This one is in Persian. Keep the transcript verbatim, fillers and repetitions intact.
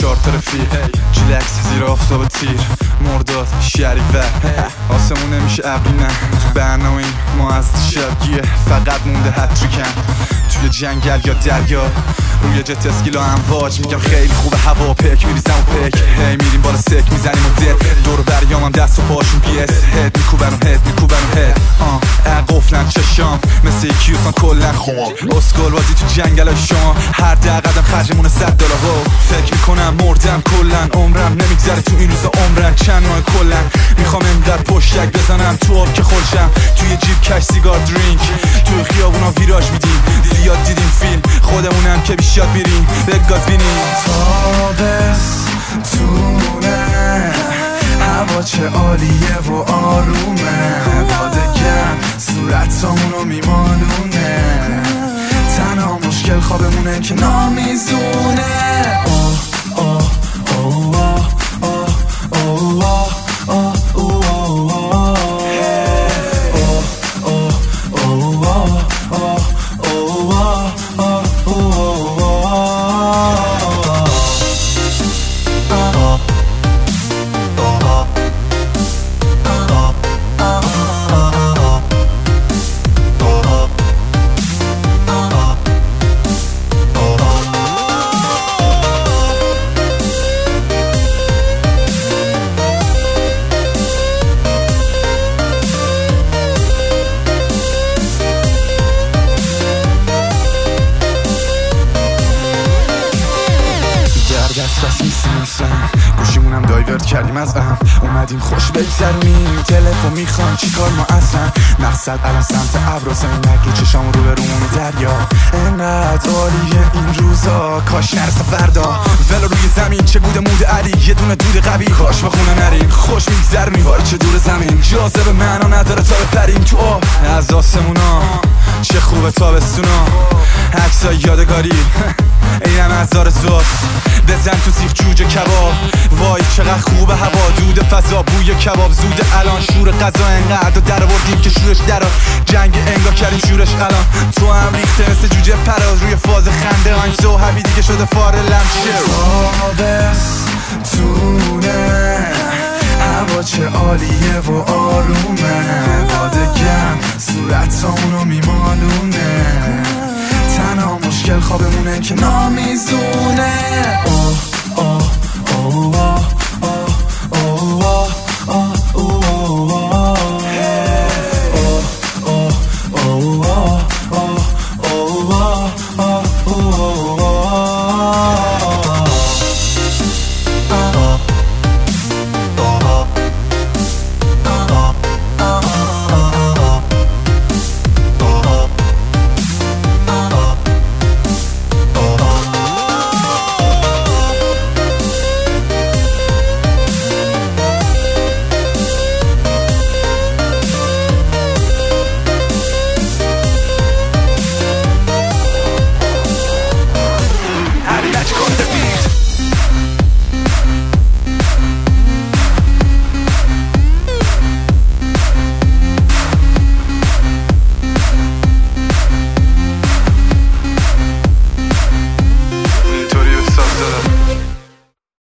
چهار تا رفیق جیلکس زیر آفتاب تیر مرداد شریفه آسمون نمیشه ابری نه تو برنامه این ما از شبگیه فقط مونده هتریکن توی جنگل یا دریا روی جت اسکیلا امواج میگم خیلی خوبه هوا پک میریزم و پک هی میریم بالا سک میزنیم و دل دور بریامم دست و پاشون بیس هد میکوبن و هد میکوبن و هد آه قفلن چشام مثل یکی اصلا کلن خواب اسکول بازی تو جنگل های شما هر ده قدم خرجمونه صد دلار ها فکر میکنم مردم کلن عمرم نمیگذره تو این روزا عمرن چند ماه کلن میخوام اینقدر پشتک بزنم تو آب که خلشم توی جیب کش سیگار درینک توی خیابونا ویراج میدیم زیاد دیدیم فیلم خودمونم که بیشاد میریم به گاز بینیم تابستونه هوا چه عالیه و آرومه بادگم صورتامونو میمالونه تنها مشکل خوابمونه که نامیزونه اوه اوه اوه اوه اوه اوه دست نیستیم اصلا گوشیمونم دایورد کردیم از ام اومدیم خوش بگذرونیم تلفن میخوان چیکار ما اصلا مقصد الان سمت ابراز اینک رو چشام رو به رومون دریا انقدر عالیه این روزا کاش نرسه فردا ولو روی زمین چه گوده مود علی یه دونه دود قوی کاش به خونه نریم خوش میگذرونیم وای چه دور زمین جاذبه معنا نداره تا بپریم تو آب از آسمونا چه خوبه تابستونا عکسای یادگاری اینم از آرزوست بزن تو سیخ جوجه کباب وای چقدر خوبه هوا دود فضا بوی کباب زود الان شور غذا انقدر در آوردیم که شورش درا جنگ انگار کردیم شورش الان تو هم ریخته مثل جوجه پراز روی فاز خنده I'm so happy دیگه شده فاره لمشه تابستونه هوا چه عالیه و آرومه بادگم صورتامونو میمالونه تنها مشکل خوابمونه که نامیزونه اوه اوه اوه